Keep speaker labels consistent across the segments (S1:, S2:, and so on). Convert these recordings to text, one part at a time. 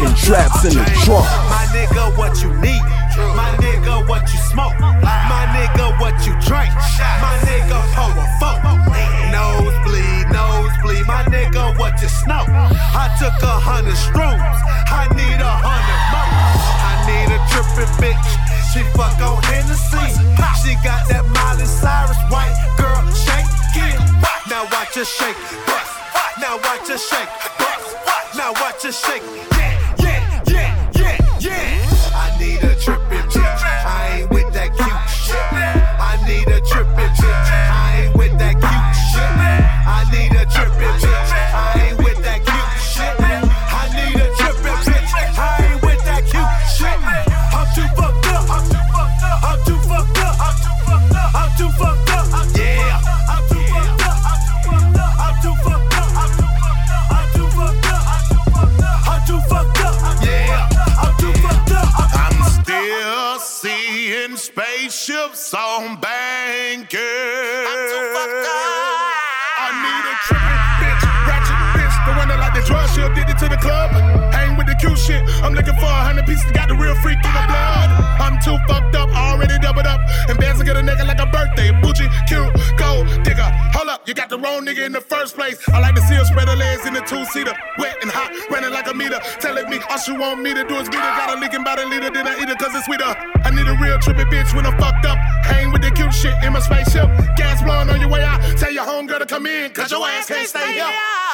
S1: traps in the trunk.
S2: My nigga, what you need? My nigga, what you smoke? My nigga, what you drink? My nigga, pour a folk. Nosebleed, my nigga, what you snow? I took 100 strooms, I need 100 more. I need a trippin' bitch, she fuck on Hennessy. She got that Miley Cyrus white girl shakin'. Now watch her shake, bust. Now watch her shake, bust. Now watch her shake, yeah. I need a trippin' bitch, I ain't with that cute shit. I need a trippin' bitch, I ain't with that cute shit. I need a trippin' bitch, I ain't with that cute shit. I need a trippin' bitch, I ain't with that cute shit. I'm too fucked up, I'm too fucked up, I'm too fucked up, yeah. I'm too fucked up, I'm too fucked up, I'm too fucked up, I'm too fucked up, yeah. I'm too fucked up.
S3: I'm still seeing spaceships on Bankers. I'm too fucked up. I need a trippin' bitch, ratchet bitch, the one that like the drug shit, did it to the club. Hang with the cute shit. I'm looking for 100 pieces, got the real freak in the blood. I'm too fucked up, already doubled up, and bands will get a nigga like a birthday. Bougie, cute, gold digger. Hold up, you got the wrong nigga in the first place. I like to see her spread her legs in the two-seater, wet and hot, running like a meter. Telling me all she want me to do is beat her. Got her leaking by the liter, then I eat her 'cause it's sweeter. I need a real trippy bitch when I'm fucked up. Hang with the cute shit in my spaceship. Gas blowing on your way out. Tell your homegirl to come in, 'cause your ass can't stay here.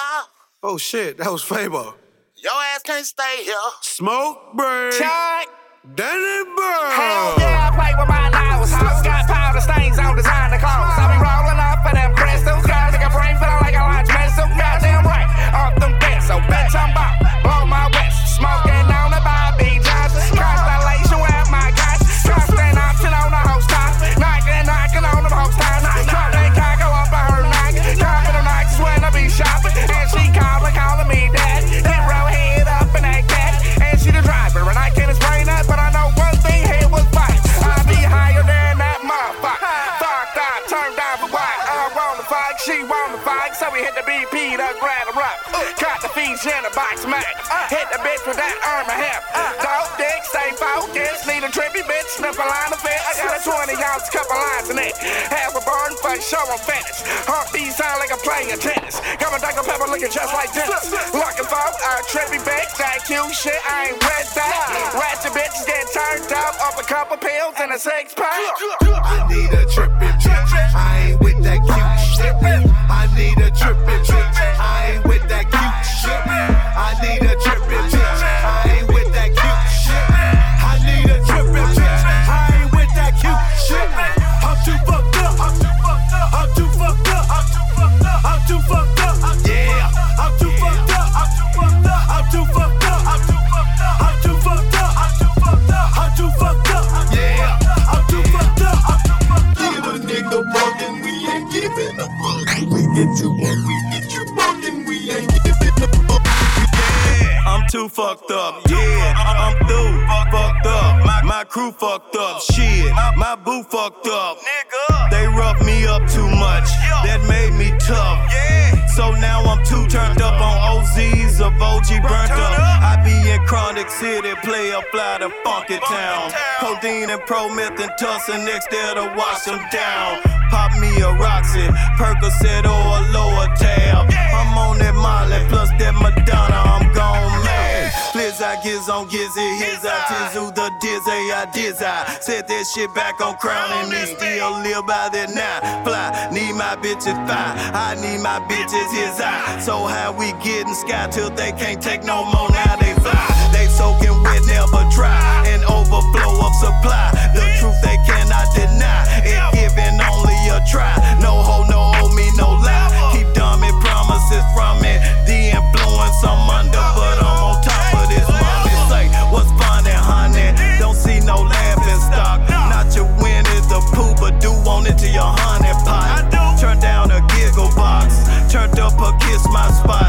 S2: Oh shit, that was Fabo.
S3: Your ass can't stay here.
S2: Smoke break.
S4: Check.
S2: Danny Bird.
S4: Hell yeah, I play with my nose. House got powder stains on designer clothes. I be rolling up for them crystals. Guys like a brain feeling like a large missile. Goddamn right, off them beds. So bitch, I'm about blow my west. Smoking on the Bobby Johnson. Constellation with my guys. Trusting option on the host top. Knocking on the host top. Dropping cackle up on her neck. Dropping her nights when I be shopping. And she calling me dad. Hit roll head up in that cat. And she the driver. And I can't explain that, but I know one thing here was fight. I be higher than that motherfucker. Fucked up, turned down for what? I want to fight, she want to fight. So we hit the BP to grab her up. Cut the feet in the box, man. Hit the bitch with that arm and hip. Dope dick, stay focused. Need a trippy bitch, snip a line of fit. I got a 20 ounce, couple lines in it. Half a burn, but show I'm finished. Heartbeat sound like I'm playing tennis. Got my Dr. Pepper looking just like this. Looking for a trippy bitch, that cute shit, I ain't with that. Ratchet bitches get turned up a couple pills and a 6-pack.
S2: I need a trippin' bitch, I ain't with that cute shit. I need a trippin' bitch, I ain't with that cute shit. I need a trippin' bitch, I ain't with that cute shit. I need a trippin' bitch, I ain't with that cute shit. I'm too fucked up, I'm too fucked up, I'm too fucked up, yeah. I'm too fucked up, I'm too fucked up, I'm too fucked up, I'm too fucked up, yeah. I'm too fucked up.
S3: Give a nigga buggin', we ain't giving a fuck. We get you what we get you buggin', we ain't giving a fuck. Yeah, I'm too fucked up. Yeah, I'm through, fucked up. My crew fucked up. Shit, my boo fucked up. Nigga, they roughed me up too much. That made me tough. So now I'm too turned up on OZs of OG burnt up. I be in Chronic City, play a fly to Funky Town. Codeine and Prometh and Tussin next there to wash them down. Pop me a Roxy, Percocet or a lower tab. I'm on that Molly plus that Madonna, I'm gone mad. Blizz I gives on Gizzy, his I tizzle the dizzy, I dizzy. Set that shit back on Crown and me still live by that now. Fly, need my bitches fly, I need my bitches his eye. So how we getting sky till they can't take no more, now they fly. They soaking wet, never dry, and overflow of supply. The truth they cannot deny, it giving only a try. No ho, no owe me, no lie. Keep dummy promises from it, the influence I'm under, but I'm on top of this money. Say, what's funny, honey? Don't see no laughing stock. Not your win is the poo, but do want it to your honey pot. Turn down a giggle box, turned up a kiss my spot.